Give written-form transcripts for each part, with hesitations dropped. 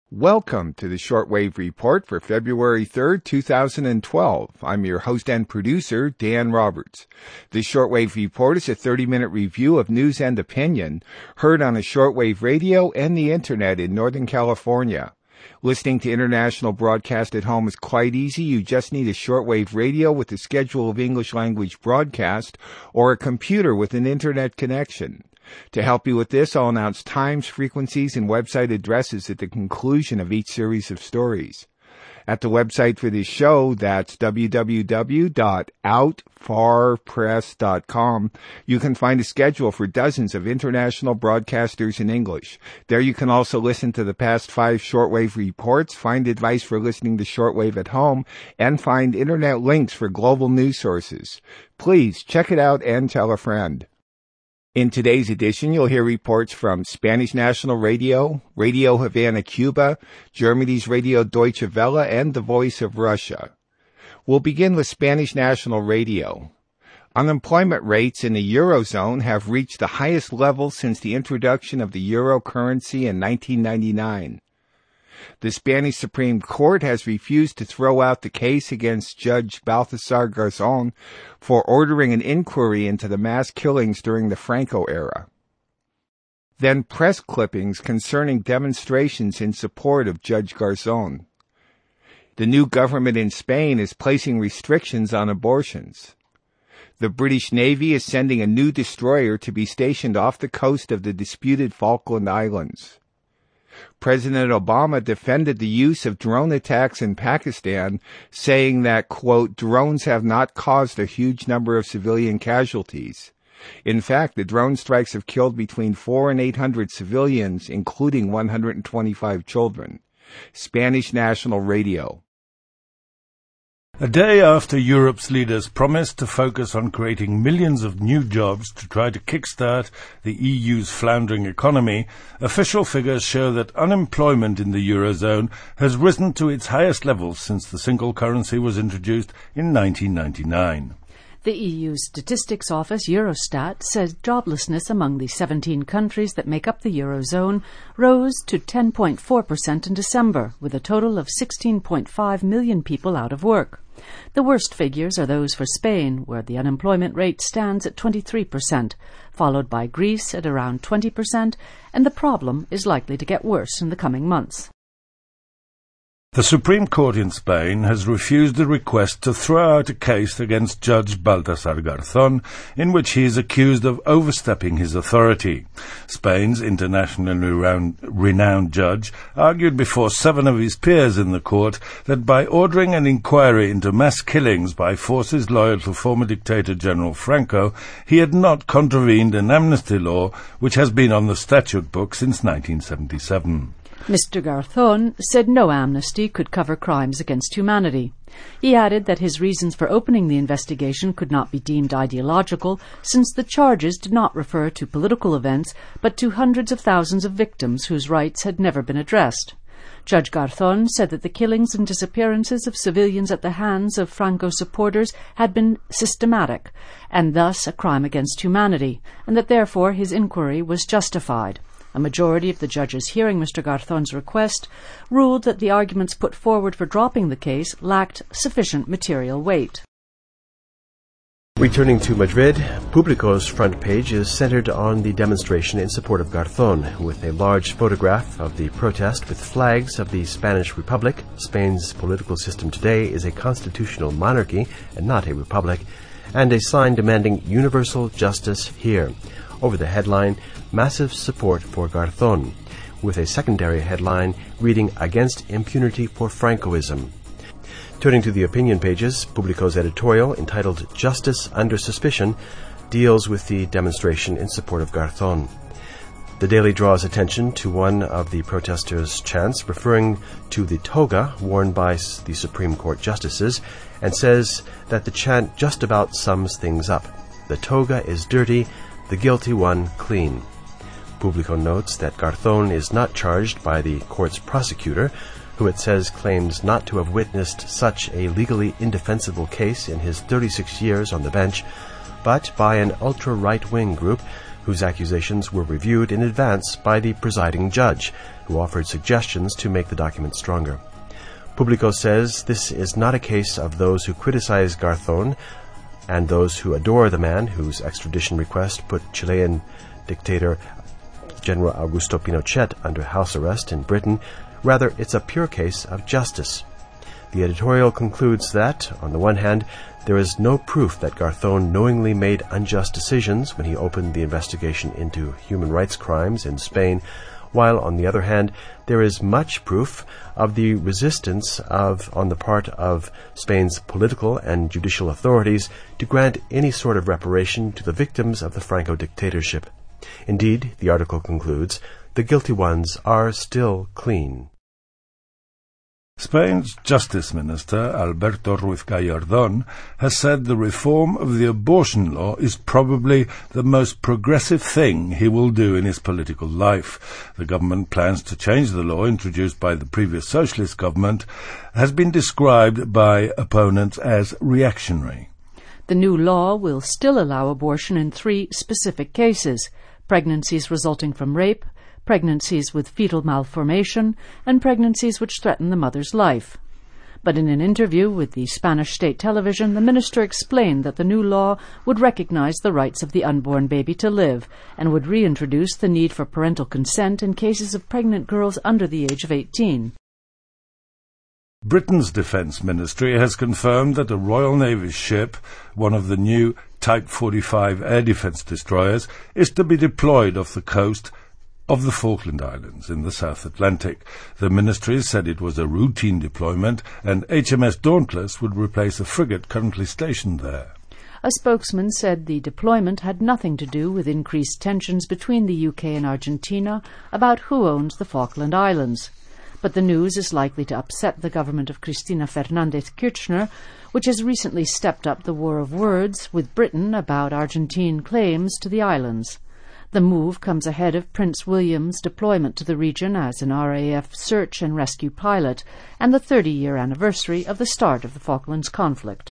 Welcome to the Shortwave Report for February 3rd, 2012. I'm your host and producer, Dan Roberts. The Shortwave Report is a 30-minute review of news and opinion heard on a shortwave radio and the Internet in Northern California. Listening to international broadcast at home is quite easy. You just need a shortwave radio with a schedule of English language broadcast or a computer with an Internet connection. To help you with this, I'll announce times, frequencies, and website addresses at the conclusion of each series of stories. At the website for this show, that's www.outfarpress.com, you can find a schedule for dozens of international broadcasters in English. There you can also listen to the past 5 shortwave reports, find advice for listening to shortwave at home, and find Internet links for global news sources. Please check it out and tell a friend. In today's edition, you'll hear reports from Spanish National Radio, Radio Havana, Cuba, Germany's Radio Deutsche Welle, and the Voice of Russia. We'll begin with Spanish National Radio. Unemployment rates in the Eurozone have reached the highest level since the introduction of the euro currency in 1999. The Spanish Supreme Court has refused to throw out the case against Judge Baltasar Garzón for ordering an inquiry into the mass killings during the Franco era. Then press clippings concerning demonstrations in support of Judge Garzón. The new government in Spain is placing restrictions on abortions. The British Navy is sending a new destroyer to be stationed off the coast of the disputed Falkland Islands. President Obama defended the use of drone attacks in Pakistan, saying that, quote, drones have not caused a huge number of civilian casualties. In fact, the drone strikes have killed between 400 and 800 civilians, including 125 children. Spanish National Radio. A day after Europe's leaders promised to focus on creating millions of new jobs to try to kickstart the EU's floundering economy, official figures show that unemployment in the Eurozone has risen to its highest levels since the single currency was introduced in 1999. The EU Statistics Office, Eurostat, says joblessness among the 17 countries that make up the Eurozone rose to 10.4% in December, with a total of 16.5 million people out of work. The worst figures are those for Spain, where the unemployment rate stands at 23%, followed by Greece at around 20%, and the problem is likely to get worse in the coming months. The Supreme Court in Spain has refused a request to throw out a case against Judge Baltasar Garzón, in which he is accused of overstepping his authority. Spain's internationally renowned judge argued before 7 of his peers in the court that by ordering an inquiry into mass killings by forces loyal to former dictator General Franco, he had not contravened an amnesty law which has been on the statute book since 1977. Mr. Garzón said no amnesty could cover crimes against humanity. He added that his reasons for opening the investigation could not be deemed ideological, since the charges did not refer to political events, but to hundreds of thousands of victims whose rights had never been addressed. Judge Garzón said that the killings and disappearances of civilians at the hands of Franco supporters had been systematic, and thus a crime against humanity, and that therefore his inquiry was justified. A majority of the judges hearing Mr. Garzón's request ruled that the arguments put forward for dropping the case lacked sufficient material weight. Returning to Madrid, Público's front page is centered on the demonstration in support of Garzón, with a large photograph of the protest with flags of the Spanish Republic. Spain's political system today is a constitutional monarchy and not a republic, and a sign demanding universal justice here. Over the headline, Massive Support for Garzón, with a secondary headline reading Against Impunity for Francoism. Turning to the opinion pages, Público's editorial, entitled Justice Under Suspicion, deals with the demonstration in support of Garzón. The Daily draws attention to one of the protesters' chants referring to the toga worn by the Supreme Court justices, and says that the chant just about sums things up. The toga is dirty, the guilty one clean. Público notes that Garzón is not charged by the court's prosecutor, who it says claims not to have witnessed such a legally indefensible case in his 36 years on the bench, but by an ultra-right-wing group whose accusations were reviewed in advance by the presiding judge, who offered suggestions to make the document stronger. Publico says this is not a case of those who criticize Garzón and those who adore the man whose extradition request put Chilean dictator General Augusto Pinochet under house arrest in Britain. Rather, it's a pure case of justice. The editorial concludes that, on the one hand, there is no proof that Garzón knowingly made unjust decisions when he opened the investigation into human rights crimes in Spain, while, on the other hand, there is much proof of the resistance on the part of Spain's political and judicial authorities to grant any sort of reparation to the victims of the Franco dictatorship. Indeed, the article concludes, the guilty ones are still clean. Spain's Justice Minister, Alberto Ruiz Gallardón, has said the reform of the abortion law is probably the most progressive thing he will do in his political life. The government plans to change the law introduced by the previous socialist government, has been described by opponents as reactionary. The new law will still allow abortion in 3 specific cases: pregnancies resulting from rape, pregnancies with fetal malformation, and pregnancies which threaten the mother's life. But in an interview with the Spanish state television, the minister explained that the new law would recognize the rights of the unborn baby to live and would reintroduce the need for parental consent in cases of pregnant girls under the age of 18. Britain's Defence Ministry has confirmed that a Royal Navy ship, one of the new Type 45 air defence destroyers, is to be deployed off the coast of the Falkland Islands in the South Atlantic. The ministry said it was a routine deployment and HMS Dauntless would replace a frigate currently stationed there. A spokesman said the deployment had nothing to do with increased tensions between the UK and Argentina about who owns the Falkland Islands. But the news is likely to upset the government of Cristina Fernández Kirchner, which has recently stepped up the war of words with Britain about Argentine claims to the islands. The move comes ahead of Prince William's deployment to the region as an RAF search and rescue pilot and the 30-year anniversary of the start of the Falklands conflict.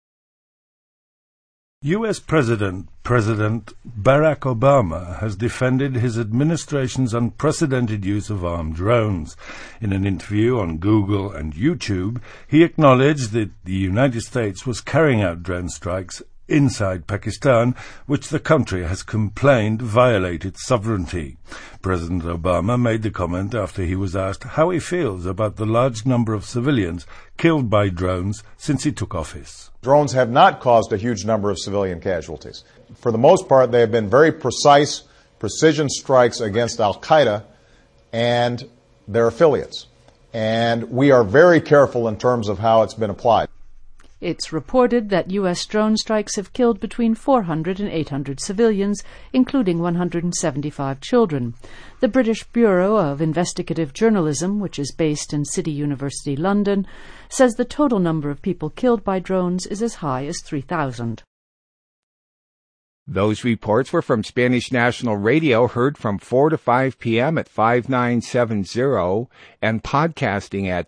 US President Barack Obama has defended his administration's unprecedented use of armed drones. In an interview on Google and YouTube, he acknowledged that the United States was carrying out drone strikes inside Pakistan, which the country has complained violated sovereignty. President Obama made the comment after he was asked how he feels about the large number of civilians killed by drones since he took office. Drones have not caused a huge number of civilian casualties. For the most part, they have been very precise, precision strikes against Al-Qaeda and their affiliates. And we are very careful in terms of how it's been applied. It's reported that U.S. drone strikes have killed between 400 and 800 civilians, including 175 children. The British Bureau of Investigative Journalism, which is based in City University, London, says the total number of people killed by drones is as high as 3,000. Those reports were from Spanish National Radio, heard from 4 to 5 p.m. at 5970 and podcasting at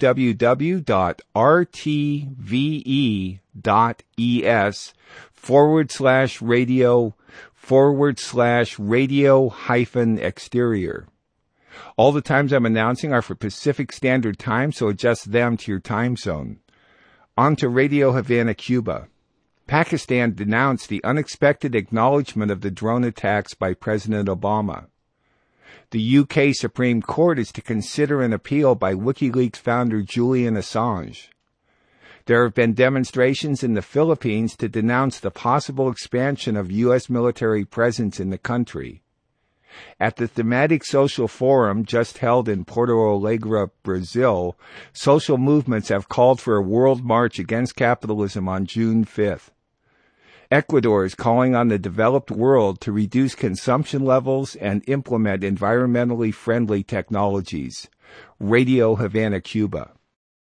www.rtve.es/radio/radio-exterior. All the times I'm announcing are for Pacific Standard Time, so adjust them to your time zone. On to Radio Havana, Cuba. Pakistan denounced the unexpected acknowledgement of the drone attacks by President Obama. The UK Supreme Court is to consider an appeal by WikiLeaks founder Julian Assange. There have been demonstrations in the Philippines to denounce the possible expansion of U.S. military presence in the country. At the thematic social forum just held in Porto Alegre, Brazil, social movements have called for a world march against capitalism on June 5th. Ecuador is calling on the developed world to reduce consumption levels and implement environmentally friendly technologies. Radio Havana, Cuba.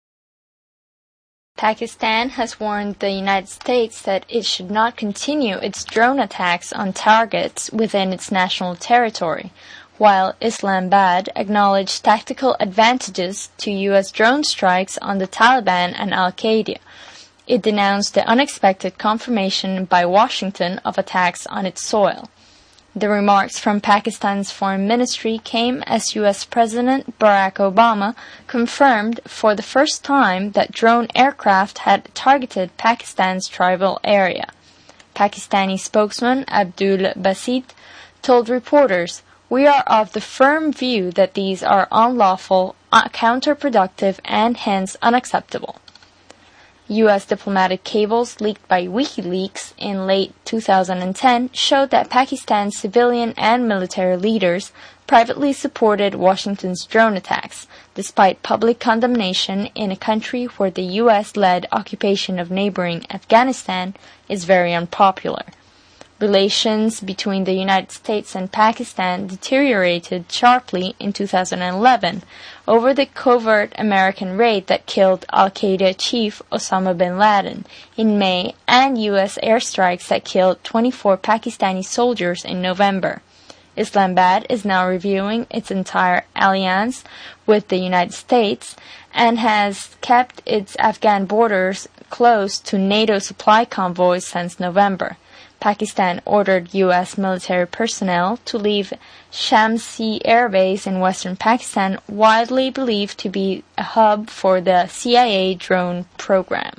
Pakistan has warned the United States that it should not continue its drone attacks on targets within its national territory, while Islamabad acknowledged tactical advantages to U.S. drone strikes on the Taliban and Al-Qaeda. It denounced the unexpected confirmation by Washington of attacks on its soil. The remarks from Pakistan's foreign ministry came as U.S. President Barack Obama confirmed for the first time that drone aircraft had targeted Pakistan's tribal area. Pakistani spokesman Abdul Basit told reporters, "We are of the firm view that these are unlawful, counterproductive, and hence unacceptable." U.S. diplomatic cables leaked by WikiLeaks in late 2010 showed that Pakistan's civilian and military leaders privately supported Washington's drone attacks, despite public condemnation in a country where the U.S.-led occupation of neighboring Afghanistan is very unpopular. Relations between the United States and Pakistan deteriorated sharply in 2011 over the covert American raid that killed al-Qaeda chief Osama bin Laden in May and U.S. airstrikes that killed 24 Pakistani soldiers in November. Islamabad is now reviewing its entire alliance with the United States and has kept its Afghan borders close to NATO supply convoys since November. Pakistan ordered U.S. military personnel to leave Shamsi Air Base in western Pakistan, widely believed to be a hub for the CIA drone program.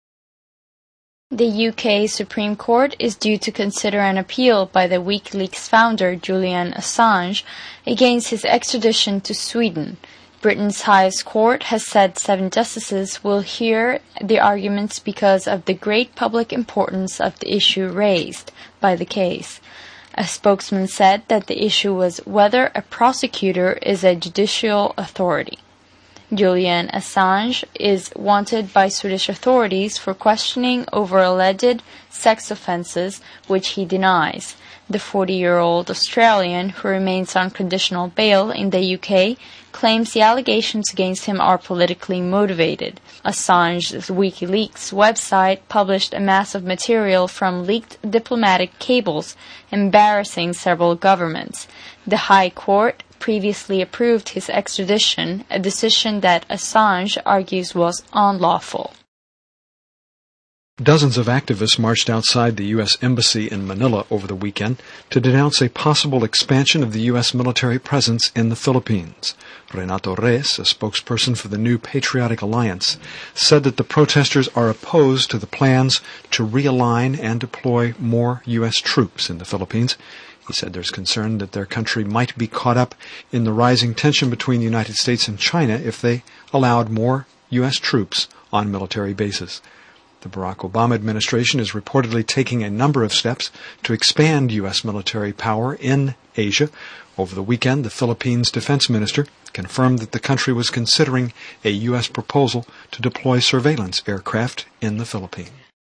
The UK Supreme Court is due to consider an appeal by the WikiLeaks founder Julian Assange against his extradition to Sweden. Britain's highest court has said 7 justices will hear the arguments because of the great public importance of the issue raised by the case. A spokesman said that the issue was whether a prosecutor is a judicial authority. Julian Assange is wanted by Swedish authorities for questioning over alleged sex offences, which he denies. The 40-year-old Australian, who remains on conditional bail in the UK, claims the allegations against him are politically motivated. Assange's WikiLeaks website published a mass of material from leaked diplomatic cables embarrassing several governments. The High Court previously approved his extradition, a decision that Assange argues was unlawful. Dozens of activists marched outside the U.S. Embassy in Manila over the weekend to denounce a possible expansion of the U.S. military presence in the Philippines. Renato Reyes, a spokesperson for the New Patriotic Alliance, said that the protesters are opposed to the plans to realign and deploy more U.S. troops in the Philippines. He said there's concern that their country might be caught up in the rising tension between the United States and China if they allowed more U.S. troops on military bases. The Barack Obama administration is reportedly taking a number of steps to expand U.S. military power in Asia. Over the weekend, the Philippines defense minister confirmed that the country was considering a U.S. proposal to deploy surveillance aircraft in the Philippines.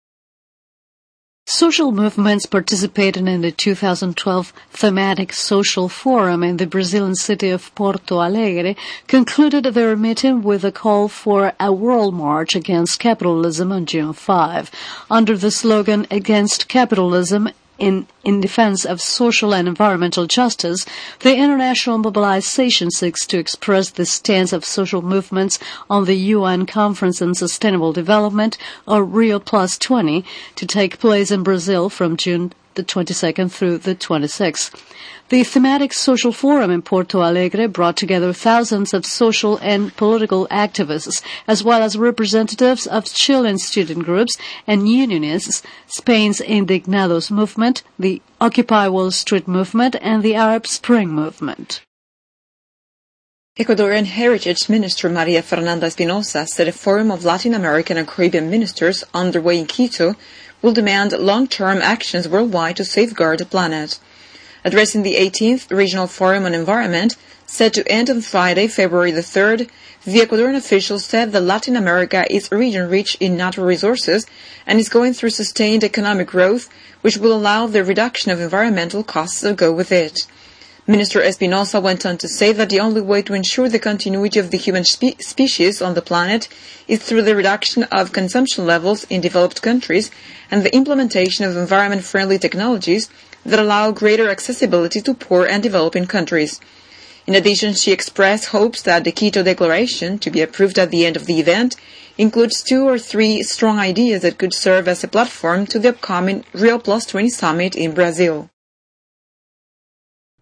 Social movements participating in the 2012 thematic social forum in the Brazilian city of Porto Alegre concluded their meeting with a call for a world march against capitalism on June 5. Under the slogan "Against Capitalism in defense of social and environmental justice," the international mobilization seeks to express the stance of social movements on the UN Conference on Sustainable Development, or Rio Plus 20, to take place in Brazil from June the 22nd through the 26th. The thematic social forum in Porto Alegre brought together thousands of social and political activists, as well as representatives of Chilean student groups and unionists, Spain's Indignados movement, the Occupy Wall Street movement, and the Arab Spring movement. Ecuadorian Heritage Minister Maria Fernanda Espinosa said a forum of Latin American and Caribbean ministers underway in Quito will demand long-term actions worldwide to safeguard the planet. Addressing the 18th Regional Forum on Environment, set to end on Friday, February the 3rd, the Ecuadorian official said that Latin America is a region rich in natural resources and is going through sustained economic growth, which will allow the reduction of environmental costs that go with it. Minister Espinosa went on to say that the only way to ensure the continuity of the human species on the planet is through the reduction of consumption levels in developed countries and the implementation of environment-friendly technologies that allow greater accessibility to poor and developing countries. In addition, she expressed hopes that the Quito Declaration, to be approved at the end of the event, includes 2 or 3 strong ideas that could serve as a platform to the upcoming Rio Plus 20 summit in Brazil.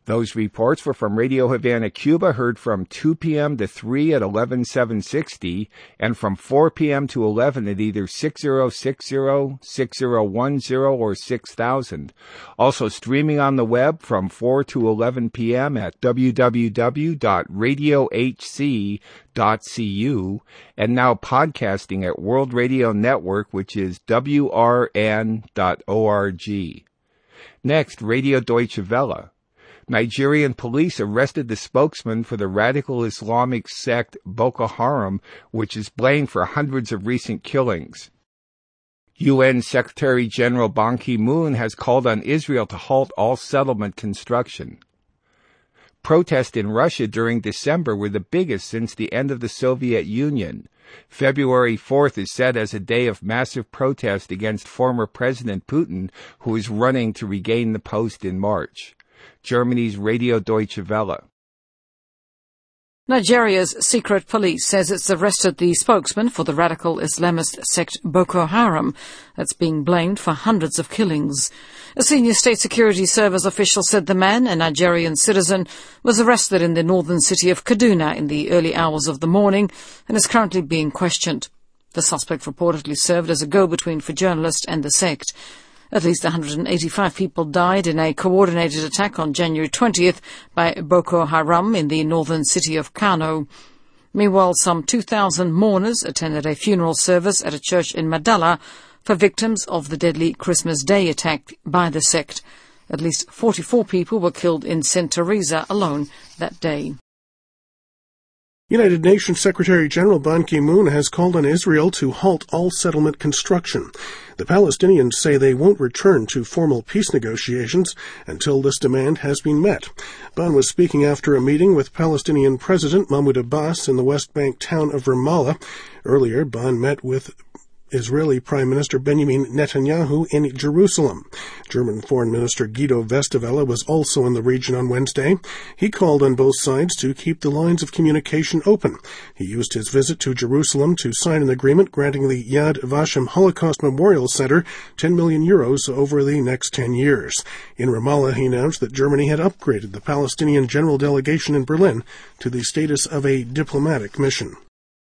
Those reports were from Radio Havana, Cuba, heard from 2 p.m. to 3 at 11760, and from 4 p.m. to 11 at either 6060, 6010, or 6000. Also streaming on the web from 4 to 11 p.m. at www.radiohc.cu, and now podcasting at World Radio Network, which is wrn.org. Next, Radio Deutsche Welle. Nigerian police arrested the spokesman for the radical Islamic sect Boko Haram, which is blamed for hundreds of recent killings. UN Secretary-General Ban Ki-moon has called on Israel to halt all settlement construction. Protests in Russia during December were the biggest since the end of the Soviet Union. February 4th is set as a day of massive protest against former President Putin, who is running to regain the post in March. Germany's Radio Deutsche Welle. Nigeria's secret police says it's arrested the spokesman for the radical Islamist sect Boko Haram that's being blamed for hundreds of killings. A senior state security service official said the man, a Nigerian citizen, was arrested in the northern city of Kaduna in the early hours of the morning and is currently being questioned. The suspect reportedly served as a go-between for journalists and the sect. At least 185 people died in a coordinated attack on January 20th by Boko Haram in the northern city of Kano. Meanwhile, some 2,000 mourners attended a funeral service at a church in Madala for victims of the deadly Christmas Day attack by the sect. At least 44 people were killed in St. Teresa alone that day. United Nations Secretary-General Ban Ki-moon has called on Israel to halt all settlement construction. The Palestinians say they won't return to formal peace negotiations until this demand has been met. Ban was speaking after a meeting with Palestinian President Mahmoud Abbas in the West Bank town of Ramallah. Earlier, Ban met with Israeli Prime Minister Benjamin Netanyahu in Jerusalem. German Foreign Minister Guido Westerwelle was also in the region on Wednesday. He called on both sides to keep the lines of communication open. He used his visit to Jerusalem to sign an agreement granting the Yad Vashem Holocaust Memorial Center 10 million euros over the next 10 years. In Ramallah, he announced that Germany had upgraded the Palestinian General Delegation in Berlin to the status of a diplomatic mission.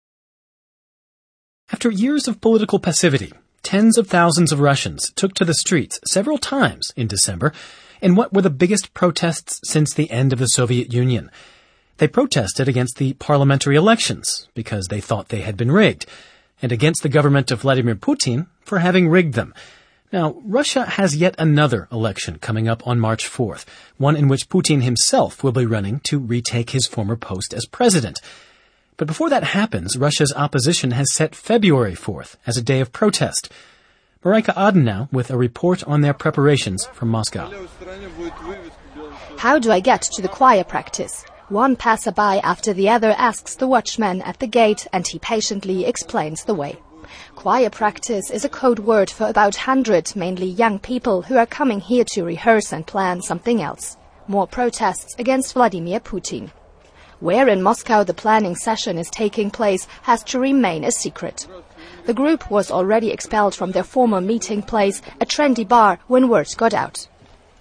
After years of political passivity, tens of thousands of Russians took to the streets several times in December in what were the biggest protests since the end of the Soviet Union. They protested against the parliamentary elections because they thought they had been rigged, and against the government of Vladimir Putin for having rigged them. Now, Russia has yet another election coming up on March 4th, one in which Putin himself will be running to retake his former post as president. But before that happens, Russia's opposition has set February 4th as a day of protest. Marika Adenau with a report on their preparations from Moscow. How do I get to the choir practice? One passerby after the other asks the watchman at the gate, and he patiently explains the way. Choir practice is a code word for about 100, mainly young people, who are coming here to rehearse and plan something else. More protests against Vladimir Putin. Where in Moscow the planning session is taking place has to remain a secret. The group was already expelled from their former meeting place, a trendy bar, when word got out.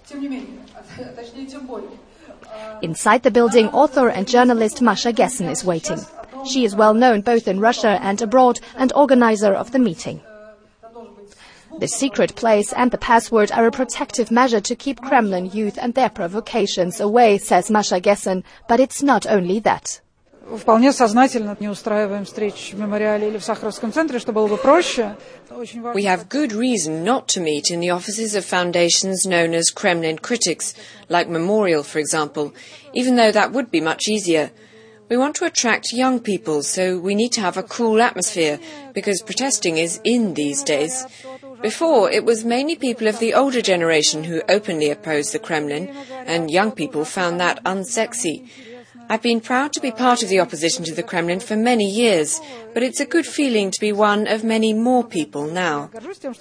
Inside the building, author and journalist Masha Gessen is waiting. She is well known both in Russia and abroad and organizer of the meeting. The secret place and the password are a protective measure to keep Kremlin youth and their provocations away, says Masha Gessen, but it's not only that. Вполне сознательно не устраиваем встреч в мемориале или в Сахаровском центре, что было бы проще. We have good reason not to meet in the offices of foundations known as Kremlin critics, like Memorial, for example, even though that would be much easier. We want to attract young people, so we need to have a cool atmosphere, because protesting is in these days. Before, it was mainly people of the older generation who openly opposed the Kremlin, and young people found that unsexy. I've been proud to be part of the opposition to the Kremlin for many years, but it's a good feeling to be one of many more people now.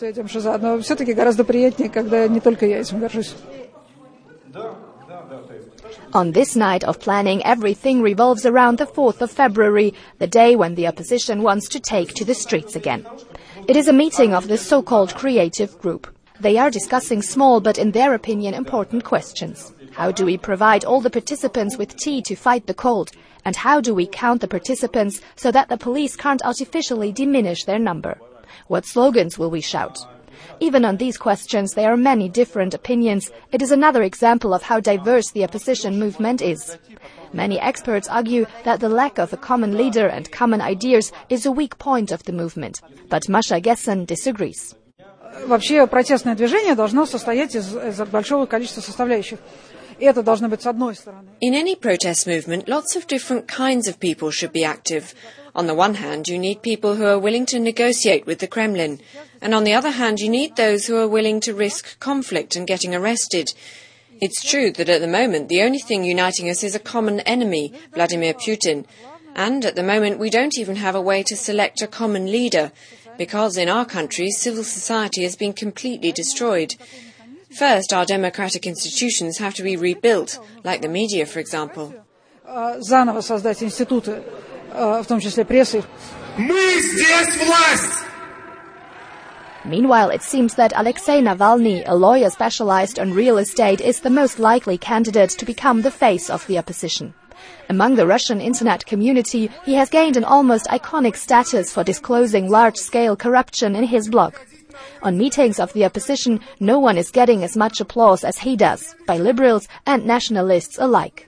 On this night of planning, everything revolves around the 4th of February, the day when the opposition wants to take to the streets again. It is a meeting of the so-called creative group. They are discussing small but, in their opinion, important questions. How do we provide all the participants with tea to fight the cold? And how do we count the participants so that the police can't artificially diminish their number? What slogans will we shout? Even on these questions, there are many different opinions. It is another example of how diverse the opposition movement is. Many experts argue that the lack of a common leader and common ideas is a weak point of the movement. But Masha Gessen disagrees. Вообще протестное движение должно состоять из большого количества составляющих. И это должно быть с одной стороны. In any protest movement, lots of different kinds of people should be active. On the one hand, you need people who are willing to negotiate with the Kremlin. And on the other hand, you need those who are willing to risk conflict and getting arrested. It's true that at the moment, the only thing uniting us is a common enemy, Vladimir Putin. And at the moment, we don't even have a way to select a common leader, because in our country, civil society has been completely destroyed. First, our democratic institutions have to be rebuilt, like the media, for example. Заново создать институты, в том числе прессы. Мы здесь власть! Meanwhile, it seems that Alexei Navalny, a lawyer specialized on real estate, is the most likely candidate to become the face of the opposition. Among the Russian internet community, he has gained an almost iconic status for disclosing large-scale corruption in his blog. On meetings of the opposition, no one is getting as much applause as he does, by liberals and nationalists alike.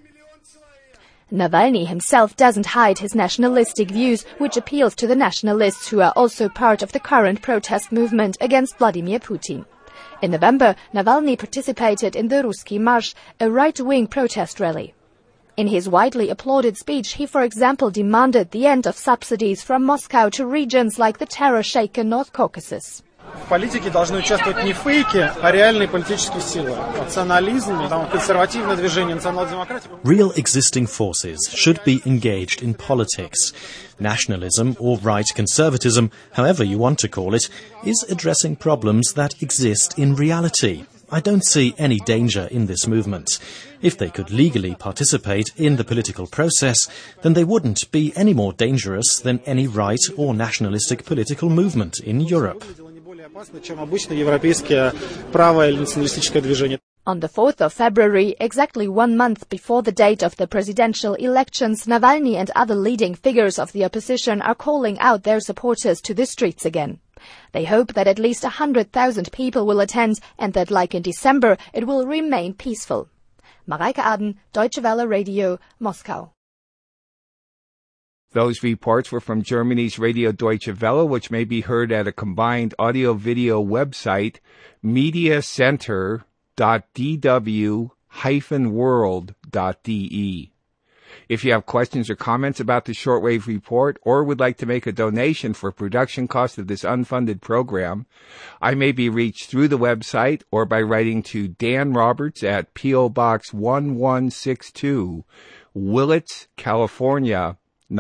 Navalny himself doesn't hide his nationalistic views, which appeals to the nationalists who are also part of the current protest movement against Vladimir Putin. In November, Navalny participated in the Ruski Marsh, a right-wing protest rally. In his widely applauded speech, he, for example, demanded the end of subsidies from Moscow to regions like the terror-shaken North Caucasus. В политике должны участвовать не фейки, а реальные политические силы. Национализм, консервативное движение, национал-демократия. Real existing forces should be engaged in politics. Nationalism, or right conservatism, however you want to call it, is addressing problems that exist in reality. I don't see any danger in this movement. If they could legally participate in the political process, then they wouldn't be any more dangerous than any right or nationalistic political movement in Europe. On the 4th of February, exactly 1 month before the date of the presidential elections, Navalny and other leading figures of the opposition are calling out their supporters to the streets again. They hope that at least 100,000 people will attend and that, like in December, it will remain peaceful. Mareike Aden, Deutsche Welle Radio, Moscow. Those reports were from Germany's Radio Deutsche Welle, which may be heard at a combined audio-video website, mediacenter.dw-world.de. If you have questions or comments about the shortwave report or would like to make a donation for production costs of this unfunded program, I may be reached through the website or by writing to Dan Roberts at P.O. Box 1162, Willits, California,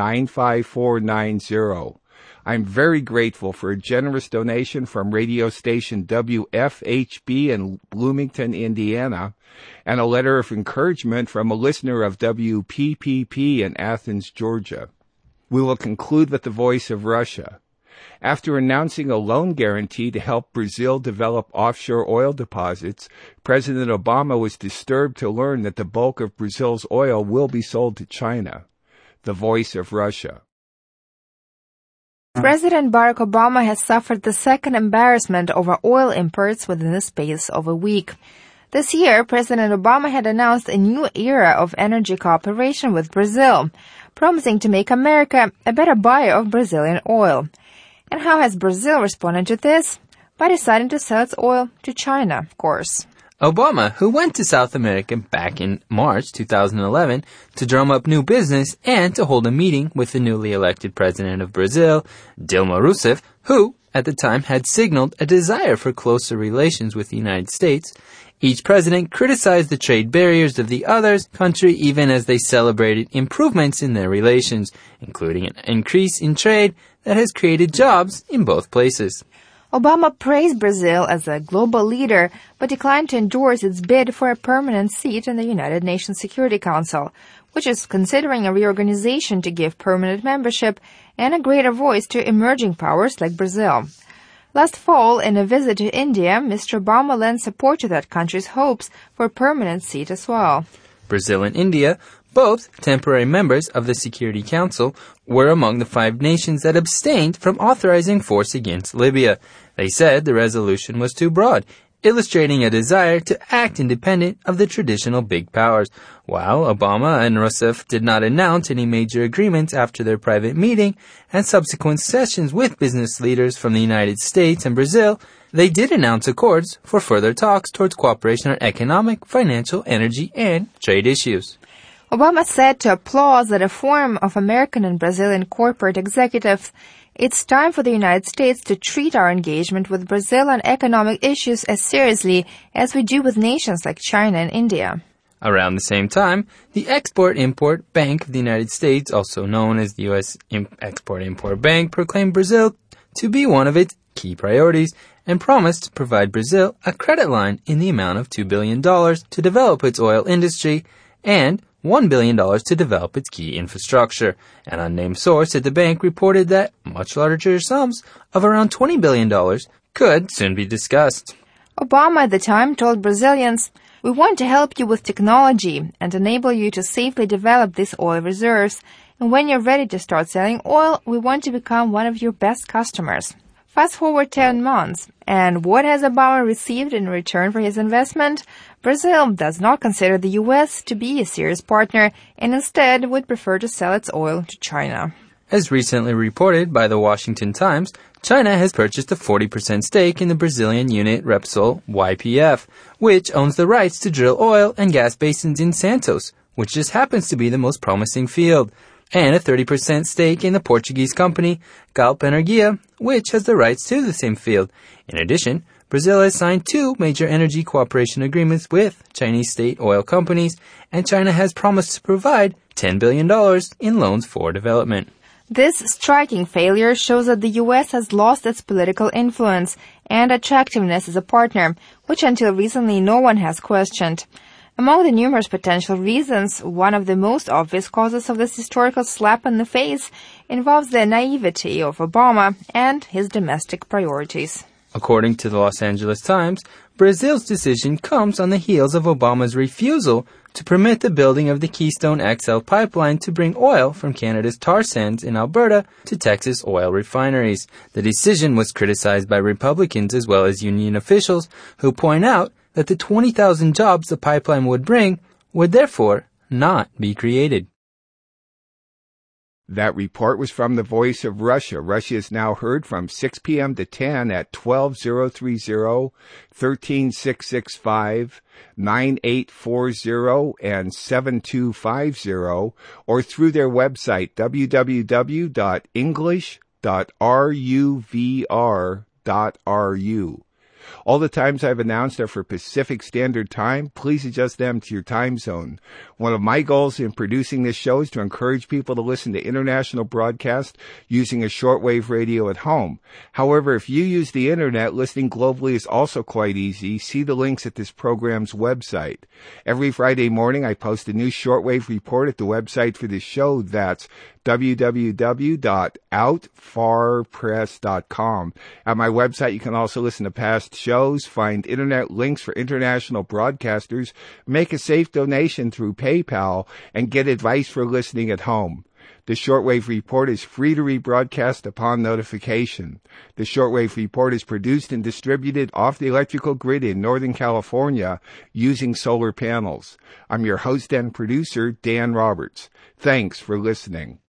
95490. I'm very grateful for a generous donation from radio station WFHB in Bloomington, Indiana, and a letter of encouragement from a listener of WPPP in Athens, Georgia. We will conclude with the voice of Russia. After announcing a loan guarantee to help Brazil develop offshore oil deposits, President Obama was disturbed to learn that the bulk of Brazil's oil will be sold to China. The voice of Russia. President Barack Obama has suffered the second embarrassment over oil imports within the space of a week. This year, President Obama had announced a new era of energy cooperation with Brazil, promising to make America a better buyer of Brazilian oil. And how has Brazil responded to this? By deciding to sell its oil to China, of course. Obama, who went to South America back in March 2011 to drum up new business and to hold a meeting with the newly elected president of Brazil, Dilma Rousseff, who, at the time, had signaled a desire for closer relations with the United States. Each president criticized the trade barriers of the other's country even as they celebrated improvements in their relations, including an increase in trade that has created jobs in both places. Obama praised Brazil as a global leader, but declined to endorse its bid for a permanent seat in the United Nations Security Council, which is considering a reorganization to give permanent membership and a greater voice to emerging powers like Brazil. Last fall, in a visit to India, Mr. Obama lent support to that country's hopes for a permanent seat as well. Brazil and India, both temporary members of the Security Council, were among the 5 nations that abstained from authorizing force against Libya. They said the resolution was too broad, illustrating a desire to act independent of the traditional big powers. While Obama and Rousseff did not announce any major agreements after their private meeting and subsequent sessions with business leaders from the United States and Brazil, they did announce accords for further talks towards cooperation on economic, financial, energy, and trade issues. Obama said to applause at a forum of American and Brazilian corporate executives, "It's time for the United States to treat our engagement with Brazil on economic issues as seriously as we do with nations like China and India." Around the same time, the Export-Import Bank of the United States, also known as the U.S. Export-Import Bank, proclaimed Brazil to be one of its key priorities and promised to provide Brazil a credit line in the amount of $2 billion to develop its oil industry and $1 billion to develop its key infrastructure. An unnamed source at the bank reported that much larger sums of around $20 billion could soon be discussed. Obama at the time told Brazilians, "We want to help you with technology and enable you to safely develop these oil reserves. And when you're ready to start selling oil, we want to become one of your best customers." Fast forward 10 months, and what has Obama received in return for his investment? Brazil does not consider the U.S. to be a serious partner and instead would prefer to sell its oil to China. As recently reported by the Washington Times, China has purchased a 40% stake in the Brazilian unit Repsol YPF, which owns the rights to drill oil and gas basins in Santos, which just happens to be the most promising field, and a 30% stake in the Portuguese company Galp Energia, which has the rights to the same field. In addition, Brazil has signed 2 major energy cooperation agreements with Chinese state oil companies, and China has promised to provide $10 billion in loans for development. This striking failure shows that the U.S. has lost its political influence and attractiveness as a partner, which until recently no one has questioned. Among the numerous potential reasons, one of the most obvious causes of this historical slap in the face involves the naivety of Obama and his domestic priorities. According to the Los Angeles Times, Brazil's decision comes on the heels of Obama's refusal to permit the building of the Keystone XL pipeline to bring oil from Canada's tar sands in Alberta to Texas oil refineries. The decision was criticized by Republicans as well as union officials, who point out that the 20,000 jobs the pipeline would bring would therefore not be created. That report was from the Voice of Russia. Russia is now heard from 6 p.m. to 10 at 12030, 13665, 9840, and 7250, or through their website, www.english.ruvr.ru. All the times I've announced are for Pacific Standard Time. Please adjust them to your time zone. One of my goals in producing this show is to encourage people to listen to international broadcasts using a shortwave radio at home. However, if you use the internet, listening globally is also quite easy. See the links at this program's website. Every Friday morning, I post a new shortwave report at the website for this show. That's www.outfarpress.com. At my website, you can also listen to past shows, find internet links for international broadcasters, make a safe donation through PayPal, and get advice for listening at home. The Shortwave Report is free to rebroadcast upon notification. The Shortwave Report is produced and distributed off the electrical grid in Northern California using solar panels. I'm your host and producer, Dan Roberts. Thanks for listening.